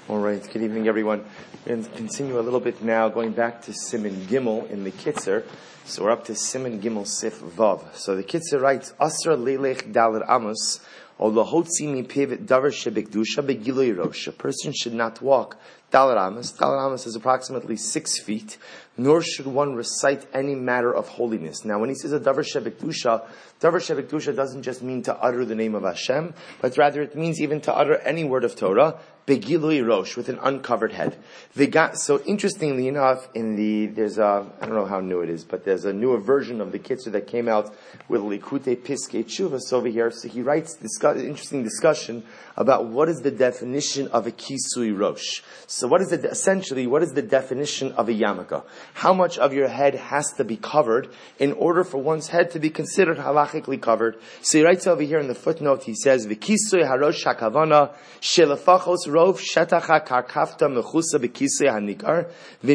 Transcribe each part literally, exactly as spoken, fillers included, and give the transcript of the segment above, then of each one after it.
All right, good evening, everyone. We're going to continue a little bit now, going back to Siman Gimel in the Kitzer. So we're up to Siman Gimel Sif Vav. So the Kitzer writes, Asra Lelech Daler Amos, O Lahotzi Mi Piv Davar Shebekdusha Begiloi Rosh. A person should not walk Daler Amos. Daler Amos is approximately six feet, nor should one recite any matter of holiness. Now, when he says a Davar Shebekdusha, Davar Shebekdusha doesn't just mean to utter the name of Hashem, but rather it means even to utter any word of Torah, Begilui Rosh, with an uncovered head. They got, so interestingly enough, in the, there's a, I don't know how new it is, but there's a newer version of the Kitzur that came out with Likutei Piskei Teshuvos over here. So he writes discuss, interesting discussion about what is the definition of a Kisui Rosh. So what is it, essentially, what is the definition of a yarmulke? How much of your head has to be covered in order for one's head to be considered halachically covered? So he writes over here in the footnote, he says, V'kisui harosh hakavana, shelafachos rov shetacha karkafta mechusa b'kisui hanikar,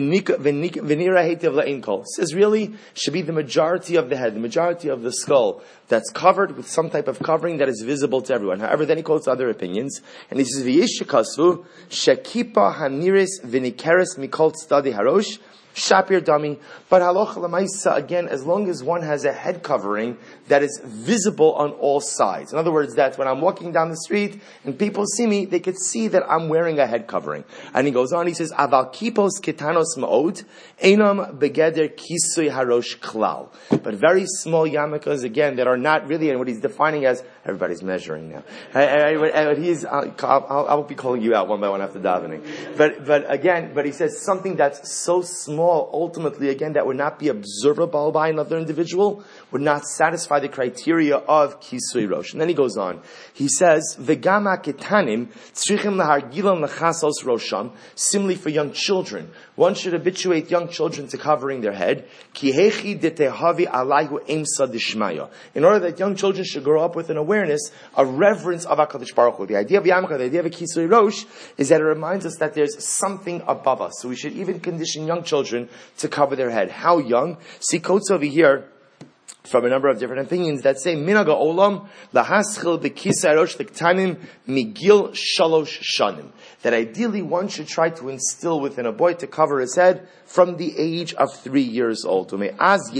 v'nira hetev la'inkol. Says really, should be the majority of the head, the majority of the skull, that's covered with some type of covering that is visible to everyone. However, then he quotes other opinions, and he says, V'yishikasvu, shekipa haniris v'nikeres mikol tzadi harosh, Shapir Dami, but halacha l'maisa, again, as long as one has a head covering that is visible on all sides. In other words, that when I'm walking down the street and people see me, they could see that I'm wearing a head covering. And he goes on, he says, Aval kipos kitanos ma'od, enam begeder kisui harosh klal. But very small yarmulkes, again, that are not really, and what he's defining as, everybody's measuring now. I, I, I, he's, I'll, I'll, I'll be calling you out one by one after davening. But, but again, but he says something that's so small, ultimately, again, that would not be observable by another individual, would not satisfy the criteria of Kisui Rosh. And then he goes on. He says, V'gama ketanim tzrichim lahargilam lechasos rosham. Similarly for young children, one should habituate young children to covering their head. Ki hechi detehavi alayhu emsa dishmaya. In order that young children should grow up with an awareness, a reverence of HaKadosh Baruch Hu. The idea of yarmulke, the idea of a Kisui Rosh, is that it reminds us that there's something above us. So we should even condition young children to cover their head. How young? See quotes over here from a number of different opinions that say minaga olam lahaschil bekisei rosh lektanim migil shalosh shanim. That ideally one should try to instill within a boy to cover his head from the age of three years old. From the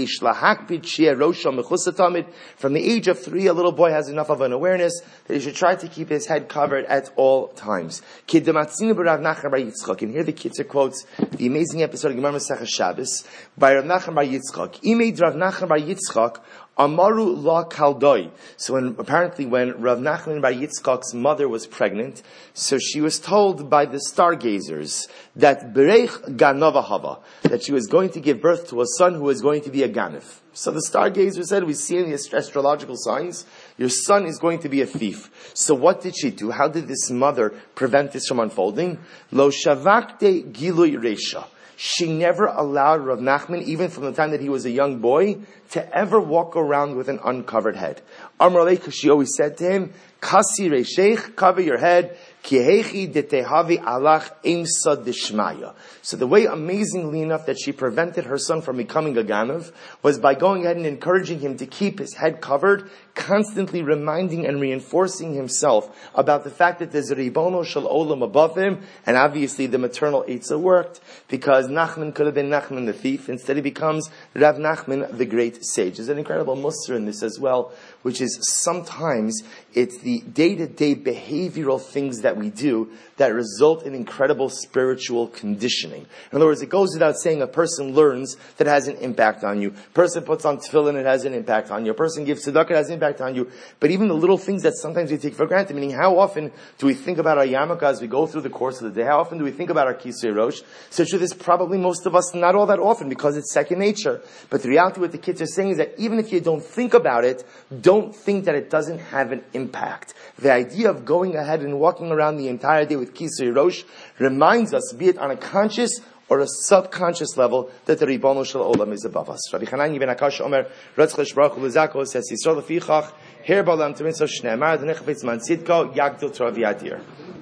age of three, a little boy has enough of an awareness that he should try to keep his head covered at all times. And here the Kitzer quotes the amazing episode of Gemara Masechah Shabbos by Rav Nachman bar Yitzchak. Imeid Rav Nachman bar Yitzchak Amaru la kaldoi. So when, apparently when Rav Nachman bar Yitzchak's mother was pregnant, so she was told by the stargazers that Berech Ganava Hava, that she was going to give birth to a son who was going to be a Ganif. So the stargazer said, we see in the astrological signs, your son is going to be a thief. So what did she do? How did this mother prevent this from unfolding? Lo shavakte gilui resha. She never allowed Rav Nachman, even from the time that he was a young boy, to ever walk around with an uncovered head. Amar Aleich, she always said to him, Kasi reisheich, cover your head, Kihechi detehavi alach emsa dishmaya. So the way, amazingly enough, that she prevented her son from becoming a ganav was by going ahead and encouraging him to keep his head covered, constantly reminding and reinforcing himself about the fact that there's a ribono shel olam above him, and obviously the maternal eitzah worked, because Nachman could have been Nachman the thief. Instead he becomes Rav Nachman the great sage. There's an incredible mussar in this as well, which is sometimes it's the day-to-day behavioral things that we do that result in incredible spiritual conditioning. In other words, it goes without saying a person learns that it has an impact on you. A person puts on tefillin, it has an impact on you. A person gives tzedakah, it has an impact on you. But even the little things that sometimes we take for granted, meaning how often do we think about our yarmulke as we go through the course of the day? How often do we think about our Kisui Rosh? So truth is probably most of us not all that often because it's second nature. But the reality what the kids are saying is that even if you don't think about it, don't think that it doesn't have an impact. The idea of going ahead and walking around the entire day with Kisui Rosh reminds us, be it on a conscious or a subconscious level, that the Ribono Shel Olam is above us. Rabbi Chananya ben Akash Omer, Ratzchel Baruch Hu Lezako says, Yisrael Lefichach, Her Balam Temin So Shneimar, Denechafetz Man Tzidko, Yagdil Torah V'Yadir.